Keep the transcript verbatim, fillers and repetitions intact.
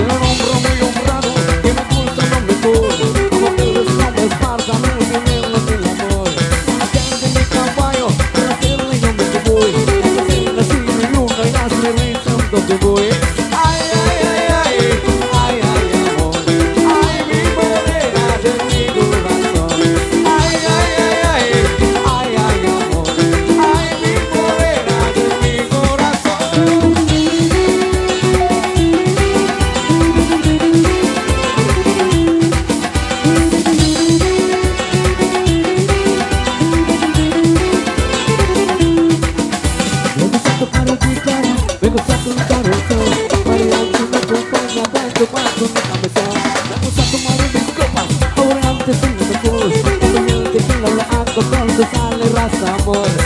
un hombre muy honrado que me gusta no mejor. Como que los hombres pasan el dinero del amor. Cante mi caballo, para hacerle yo me voy. La cocina sin luna y las revistas donde voy. Ay, ay, ay, ay, ay, ay, amor. Ay, mi morena de mi corazón. Ay, ay, ay, ay, ay, ay, amor. Ay, mi morena de mi corazón. Me gusta tocar la guitarra, me gusta cantar el sol. Mariachi me acompaña dando paso en mi cabezón. Me gusta tomar mis copas, ahora antes y mejor. Cuando el tequila lo hago con su sal y raza amor.